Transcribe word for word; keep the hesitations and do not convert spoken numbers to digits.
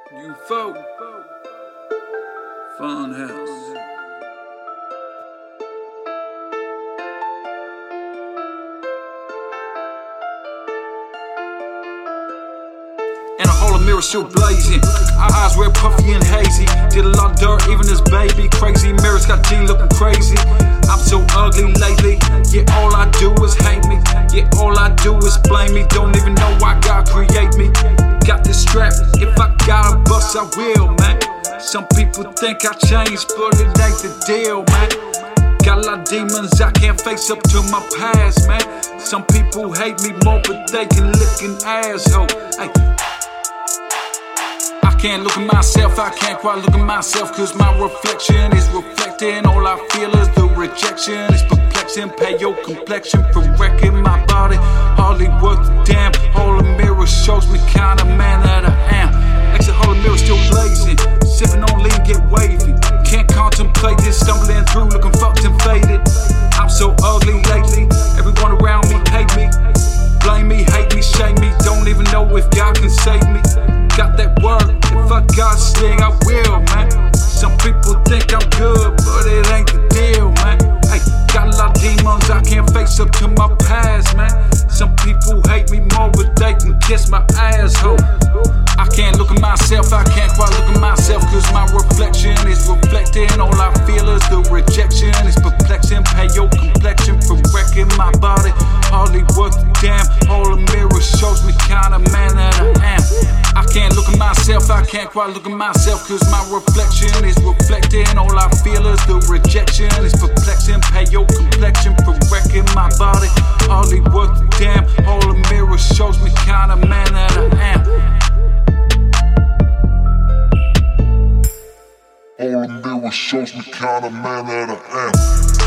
U F O Funhouse. And a hall of mirrors still blazing. Our eyes were puffy and hazy. Did a lot of dirt even as baby. Crazy mirrors got G looking crazy. I'm so ugly lately. Yeah, all I do is hate me. Yeah, all I do is blame me. Don't even know why God create me. Got this strap. If I gotta bust, I will, man. Some people think I changed, but it ain't the deal, man. Got a lot of demons, I can't face up to my past, man. Some people hate me more, but they can lick an asshole. Hey. I can't look at myself, I can't quite look at myself, cause my reflection is reflecting. All I feel is the rejection. It's perplexing, pay your complexion for wrecking my body. Hardly worth a damn. All the mirror shows me kind of man that I am. Exit hall of mirror still blazing. Sipping on lean, get wavy. Can't contemplate this, stumbling through, looking fucked and faded. I'm so ugly lately. Everyone around me hate me. Blame me, hate me, shame me. Don't even know if God can save me. Got that word, if I got sling, I will, man. Some people think I'm good, but it ain't the deal, man. Hey, got a lot of demons, I can't face up to my past, man. Some people hate me more, but they can kiss my asshole. I can't look at myself, I can't quite look at myself, cause my reflection is reflecting. All I feel is the rejection. It's perplexing, pay your complexion for wrecking my body. Hardly worth a damn. All the mirror shows me kind of man that I am. I can't look at myself, I can't quite look at myself, cause my reflection is reflecting. All I feel is the rejection. It's perplexing, pay your complexion for wrecking my body. Hardly worth a damn. All the mirror shows me kind of man that I am. All the mirror shows me kind of man that I am.